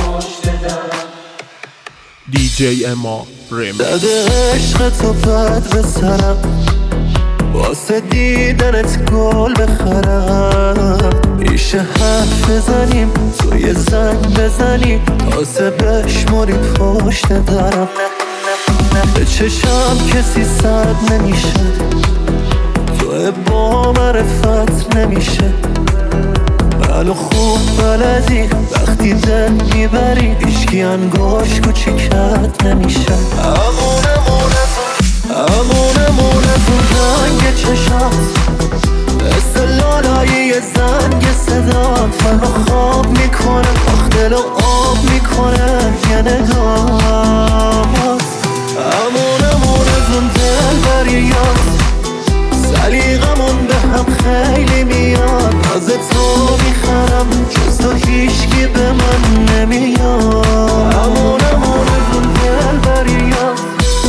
DJ اما ریم داده عشق تو بد به سرم، واسه دیدنت گل بخرم. میشه حرف بزنیم، تو یه زنگ بزنی، تازه بشمریم پشت درم. به چشم کسی سرد نمیشه، تو با معرفت نمیشه. منو خوب بلدی وقتی دل میبری، هیچکی انگاش کوچیکت نمیشه. امونمون از اون رنگ چشات، مثل لالایی زنگ صدات منو خواب میکنه، آخ دلو آب میکنه یه نگاهات. امونمون از اون دل بریات، سلیقمون به هم خیلی میاد. از تو میخرم جز تو هیچکی به من نمیاد. امونمون از اون دل بریات.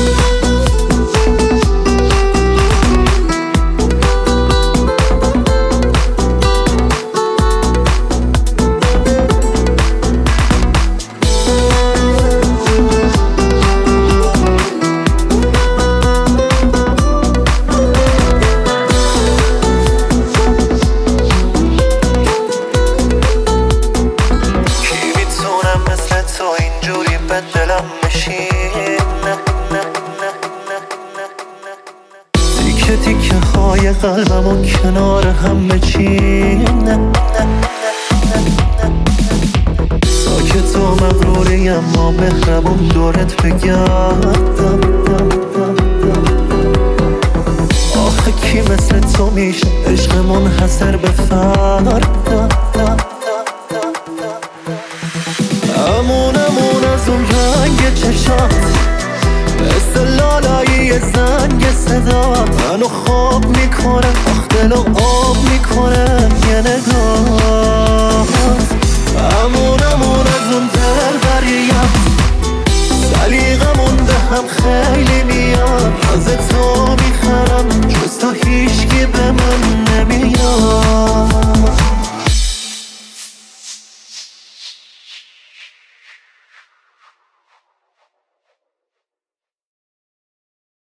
تیکه های قلبمو کنار هم بچین. ساکت و مغروری اما مهربون دورت بگردم. آخه کی مثل تو میشه عشق منحصر به فردم. امونمون از اون رنگ چشات، مثل لالایی زنگ صدات منو خواب میکنه، آخ دلو آب میکنه یه نگاهات. امونمون از اون دل بریات، سلیقمون به هم خیلی میاد. از تو میخرم جز تو